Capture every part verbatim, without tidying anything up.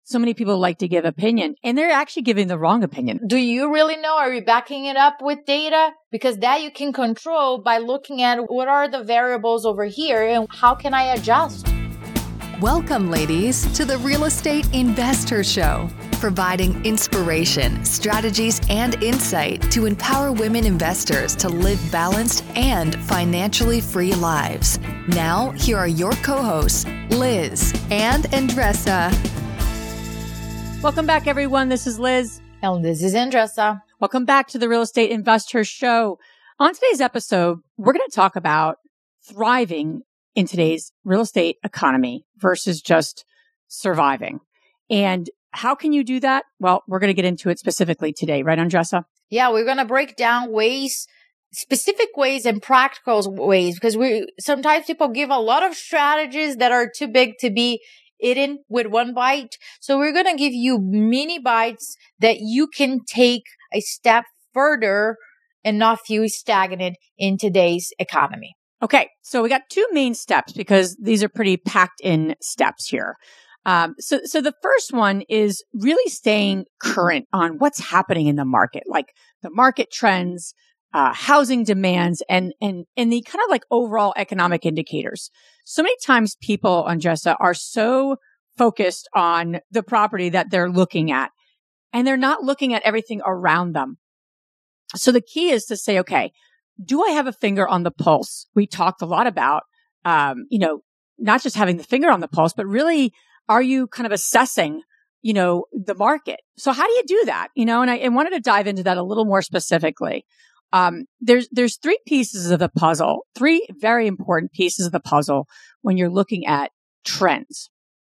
so many people like to give opinion, and they're actually giving the wrong opinion. Do you really know? Are you backing it up with data? Because that you can control by looking at what are the variables over here and how can I adjust? Welcome, ladies, to the Real Estate Investor Show, providing inspiration, strategies, and insight to empower women investors to live balanced and financially free lives. Now, here are your co-hosts, Liz and Andressa. Welcome back, everyone. This is Liz. And this is Andressa. Welcome back to the Real Estate Investor Show. On today's episode, we're going to talk about thriving in today's real estate economy versus just surviving. And how can you do that? Well, we're going to get into it specifically today, right, Andressa? Yeah, we're going to break down ways, specific ways and practical ways, because we sometimes people give a lot of strategies that are too big to be eaten with one bite. So we're going to give you mini bites that you can take a step further and not feel stagnant in today's economy. Okay, so we got two main steps because these are pretty packed in steps here. Um, so, so the first one is really staying current on what's happening in the market, like the market trends, uh, housing demands, and and and the kind of like overall economic indicators. So many times people, Andressa, are so focused on the property that they're looking at, and they're not looking at everything around them. So the key is to say, okay, do I have a finger on the pulse? We talked a lot about, um, you know, not just having the finger on the pulse, but really, are you kind of assessing, you know, the market? So how do you do that? You know, and I, I wanted to dive into that a little more specifically. Um, there's, there's three pieces of the puzzle, three very important pieces of the puzzle when you're looking at trends.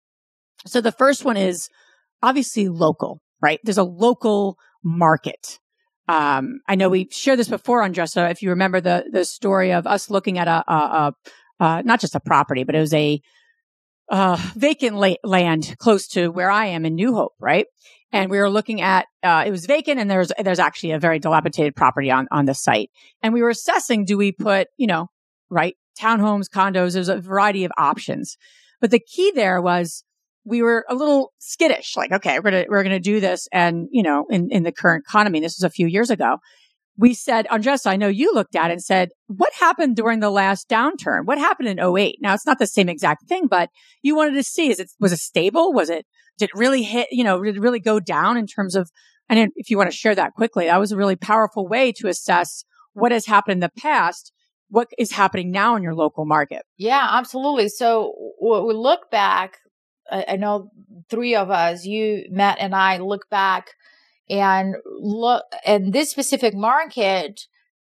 So the first one is obviously local, right? There's a local market. Um, I know we've shared this before, Andressa, if you remember the, the story of us looking at a, a, a uh, not just a property, but it was a, uh, vacant la- land close to where I am in New Hope, right? And we were looking at, uh, it was vacant and there's, there's actually a very dilapidated property on, on the site. And we were assessing, do we put, you know, right, townhomes, condos, there's a variety of options. But the key there was, we were a little skittish, like, okay, we're going to, we're going to do this. And, you know, in, in the current economy, this was a few years ago, we said, Andressa, I know you looked at it and said, what happened during the last downturn? What happened in oh eight? Now, it's not the same exact thing, but you wanted to see, is it, was it stable? Was it, did it really hit, you know, did it really go down in terms of, and if you want to share that quickly, that was a really powerful way to assess what has happened in the past, what is happening now in your local market. Yeah, absolutely. So when we look back, I know three of us, you, Matt, and I look back and look, and this specific market,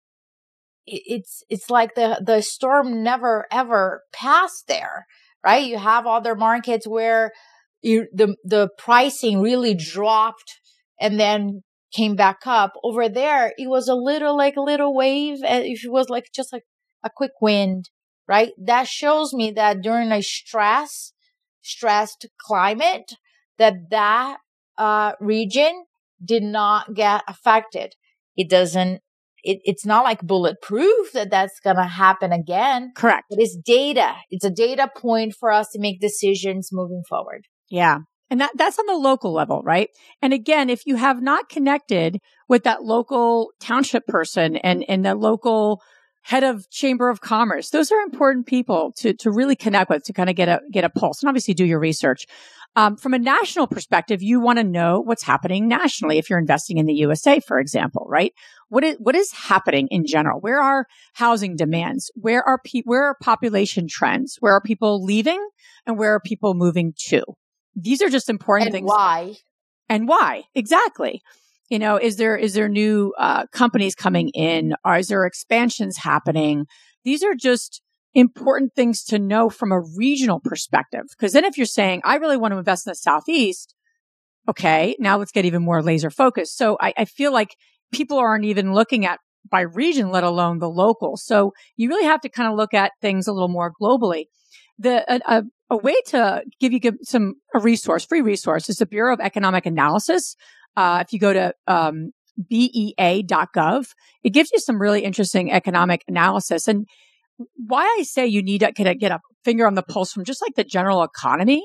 it's it's like the the storm never ever passed there, right? You have other markets where you, the the pricing really dropped and then came back up. Over there, it was a little like a little wave. If it was like just like a quick wind, right? That shows me that during a stress. stressed climate, that that uh, region did not get affected. It doesn't, it, it's not like bulletproof that that's going to happen again. Correct. But it's data. It's a data point for us to make decisions moving forward. Yeah. And that, that's on the local level, right? And again, if you have not connected with that local township person and, and the local head of Chamber of Commerce, those are important people to, to really connect with, to kind of get a, get a pulse and obviously do your research. Um, from a national perspective, you want to know what's happening nationally. If you're investing in the U S A, for example, right? What is, what is happening in general? Where are housing demands? Where are pe- where are population trends? Where are people leaving and where are people moving to? These are just important and things. Why? And why? Exactly. You know, is there, is there new, uh, companies coming in? Or is there expansions happening? These are just important things to know from a regional perspective. Because then if you're saying, I really want to invest in the Southeast, okay, now let's get even more laser focused. So I, I feel like people aren't even looking at by region, let alone the local. So you really have to kind of look at things a little more globally. The, a, a, a way to give you some, a resource, free resource is the Bureau of Economic Analysis. Uh, if you go to, um, B E A dot gov, it gives you some really interesting economic analysis. And why I say you need to get a, get a finger on the pulse from just like the general economy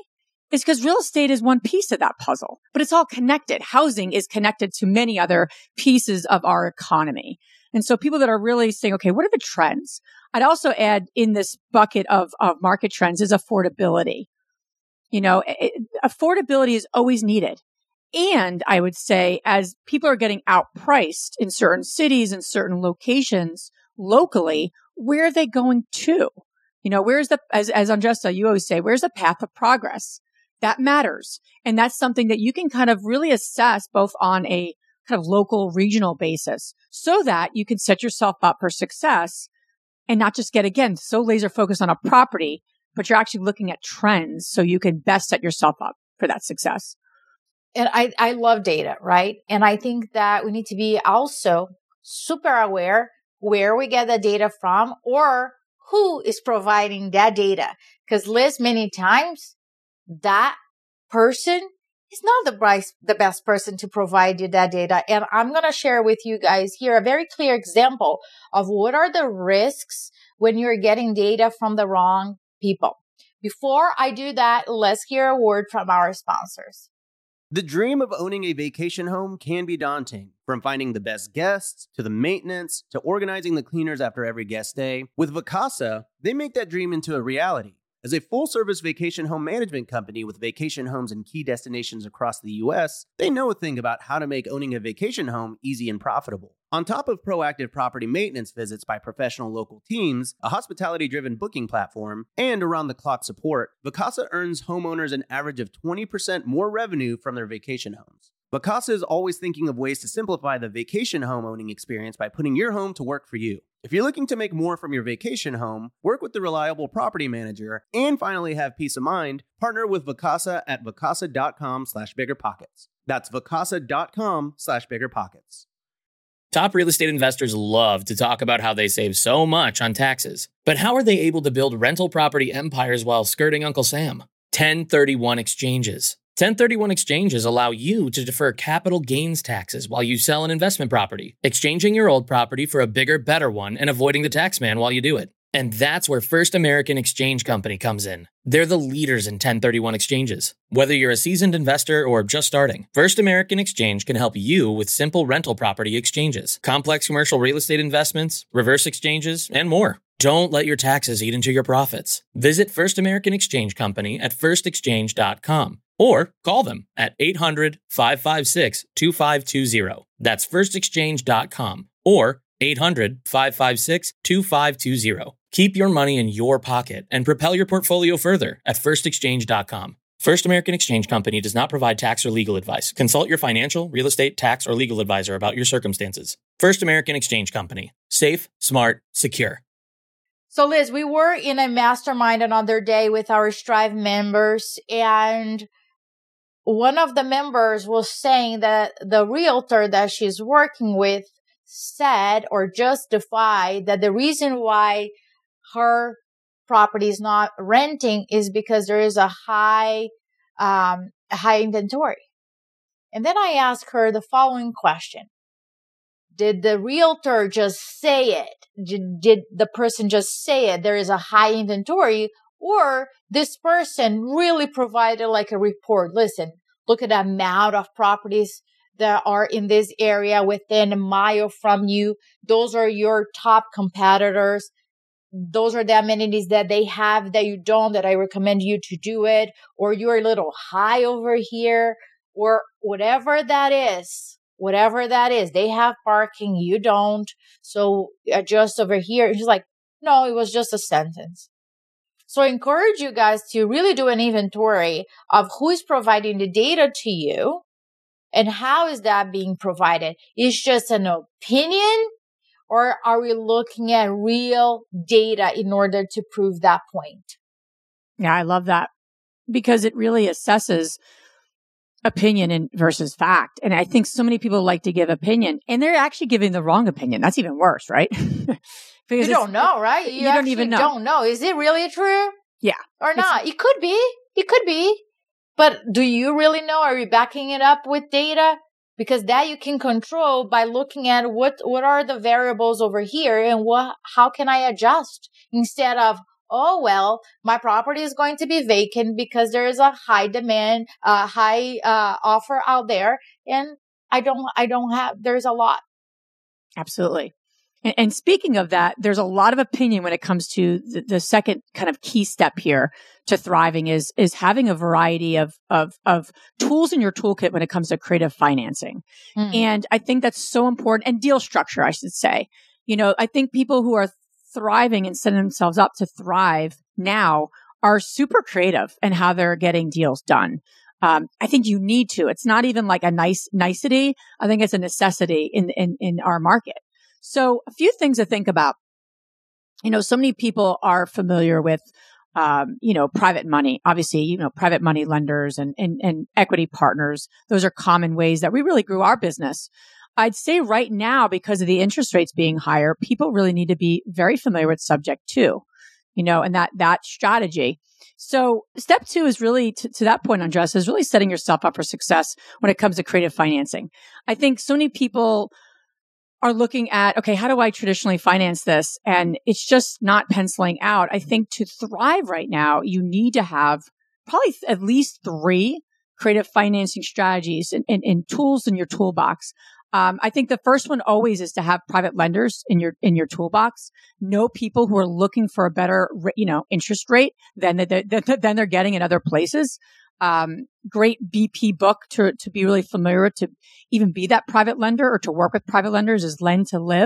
is because real estate is one piece of that puzzle, but it's all connected. Housing is connected to many other pieces of our economy. And so people that are really saying, okay, what are the trends? I'd also add in this bucket of, of market trends is affordability. You know, it, affordability is always needed. And I would say as people are getting outpriced in certain cities and certain locations locally, where are they going to? You know, where's the, as, as Andressa, you always say, where's the path of progress? That matters. And that's something that you can kind of really assess both on a kind of local, regional basis so that you can set yourself up for success and not just get, again, so laser focused on a property, but you're actually looking at trends so you can best set yourself up for that success. And I, I love data, right? And I think that we need to be also super aware where we get the data from or who is providing that data. Because Liz, many times that person is not the best, the best person to provide you that data. And I'm going to share with you guys here a very clear example of what are the risks when you're getting data from the wrong people. Before I do that, let's hear a word from our sponsors. The dream of owning a vacation home can be daunting, from finding the best guests, to the maintenance, to organizing the cleaners after every guest stay. With Vacasa, they make that dream into a reality. As a full-service vacation home management company with vacation homes in key destinations across the U S, they know a thing about how to make owning a vacation home easy and profitable. On top of proactive property maintenance visits by professional local teams, a hospitality-driven booking platform, and around-the-clock support, Vacasa earns homeowners an average of twenty percent more revenue from their vacation homes. Vacasa is always thinking of ways to simplify the vacation home owning experience by putting your home to work for you. If you're looking to make more from your vacation home, work with the reliable property manager, and finally have peace of mind, partner with Vacasa at vacasa.com slash biggerpockets. That's vacasa.com slash biggerpockets. Top real estate investors love to talk about how they save so much on taxes. But how are they able to build rental property empires while skirting Uncle Sam? ten thirty-one exchanges. ten thirty-one exchanges allow you to defer capital gains taxes while you sell an investment property, exchanging your old property for a bigger, better one and avoiding the tax man while you do it. And that's where First American Exchange Company comes in. They're the leaders in ten thirty-one exchanges. Whether you're a seasoned investor or just starting, First American Exchange can help you with simple rental property exchanges, complex commercial real estate investments, reverse exchanges, and more. Don't let your taxes eat into your profits. Visit First American Exchange Company at first exchange dot com or call them at eight hundred, five five six, two five two zero. That's first exchange dot com or eight hundred, five five six, two five two zero. Keep your money in your pocket and propel your portfolio further at first exchange dot com. First American Exchange Company does not provide tax or legal advice. Consult your financial, real estate, tax, or legal advisor about your circumstances. First American Exchange Company. Safe, smart, secure. So Liz, we were in a mastermind another day with our Strive members, and one of the members was saying that the realtor that she's working with said or justified that the reason why her property is not renting is because there is a high, um, a high inventory. And then I asked her the following question. Did the realtor just say it? Did, did the person just say it? There is a high inventory, or this person really provided like a report. Listen, look at the amount of properties that are in this area within a mile from you. Those are your top competitors. Those are the amenities that they have that you don't, that I recommend you to do it, or you're a little high over here, or whatever that is, whatever that is. They have parking, you don't. So adjust over here. And she's like, no, it was just a sentence. So I encourage you guys to really do an inventory of who is providing the data to you and how is that being provided. Is just an opinion, or are we looking at real data in order to prove that point? Yeah, I love that because it really assesses opinion and versus fact. And I think so many people like to give opinion and they're actually giving the wrong opinion. That's even worse, right? You don't know, right? You, you don't even know. don't know. Is it really true? Yeah. Or not? It could be. It could be. But do you really know? Are you backing it up with data? Because that you can control by looking at what, what are the variables over here and what, how can I adjust instead of oh, well, my property is going to be vacant because there is a high demand, uh, high uh, offer out there. And I don't, I don't have, there's a lot. Absolutely. And, and speaking of that, there's a lot of opinion when it comes to the, the second kind of key step here to thriving is, is having a variety of, of, of tools in your toolkit when it comes to creative financing. Mm. And I think that's so important, and deal structure, I should say. You know, I think people who are thriving and setting themselves up to thrive now are super creative in how they're getting deals done. Um, I think you need to. It's not even like a nice nicety. I think it's a necessity in, in, in our market. So a few things to think about. You know, so many people are familiar with, um, you know, private money. Obviously, you know, private money lenders and, and, and equity partners. Those are common ways that we really grew our business. I'd say right now, because of the interest rates being higher, people really need to be very familiar with subject to, you know, and that, that strategy. So step two is really, to, to that point, Andressa, is really setting yourself up for success when it comes to creative financing. I think so many people are looking at, okay, how do I traditionally finance this? And it's just not penciling out. I think to thrive right now, you need to have probably at least three creative financing strategies and, and, and tools in your toolbox. Um, I think the first one always is to have private lenders in your, in your toolbox. Know people who are looking for a better, you know, interest rate than, the, the, than they're getting in other places. Um, great B P book to, to be really familiar with, to even be that private lender or to work with private lenders is Lend to Live.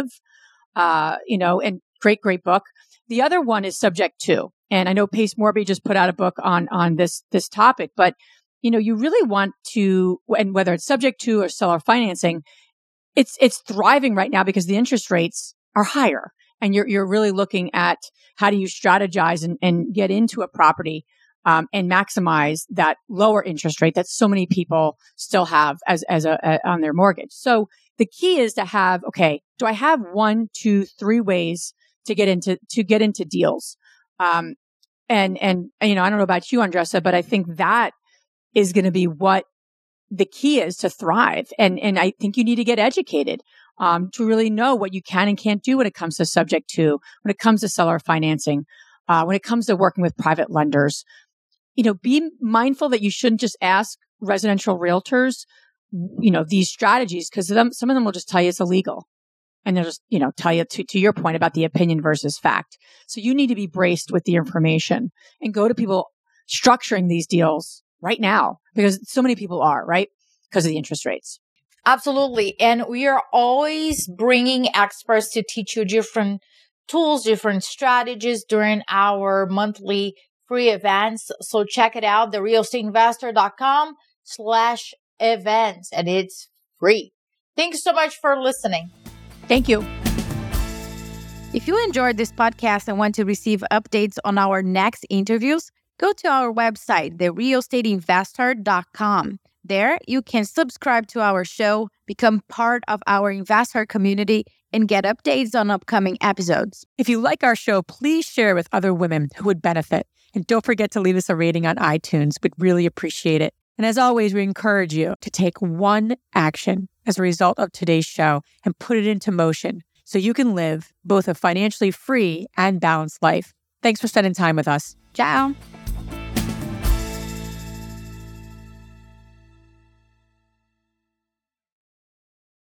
Uh, you know, and great, great book. The other one is Subject To. And I know Pace Morby just put out a book on, on this, this topic, but, you know, you really want to, and whether it's Subject To or seller financing, It's it's thriving right now because the interest rates are higher, and you're you're really looking at how do you strategize and, and get into a property um, and maximize that lower interest rate that so many people still have as as a, a on their mortgage. So the key is to have, okay, do I have one, two, three ways to get into to get into deals? Um, and and you know, I don't know about you, Andressa, but I think that is going to be what the key is to thrive. And, and I think you need to get educated, um, to really know what you can and can't do when it comes to subject to, when it comes to seller financing, uh, when it comes to working with private lenders. You know, be mindful that you shouldn't just ask residential realtors, you know, these strategies, because some of them will just tell you it's illegal. And they'll just, you know, tell you to, to your point about the opinion versus fact. So you need to be braced with the information and go to people structuring these deals right now, because so many people are, right? Because of the interest rates. Absolutely. And we are always bringing experts to teach you different tools, different strategies during our monthly free events. So check it out, the real estate investor dot com slash events, and it's free. Thanks so much for listening. Thank you. If you enjoyed this podcast and want to receive updates on our next interviews, go to our website, the real estate investor dot com. There, you can subscribe to our show, become part of our investor community, and get updates on upcoming episodes. If you like our show, please share with other women who would benefit. And don't forget to leave us a rating on iTunes. We'd really appreciate it. And as always, we encourage you to take one action as a result of today's show and put it into motion so you can live both a financially free and balanced life. Thanks for spending time with us. Ciao.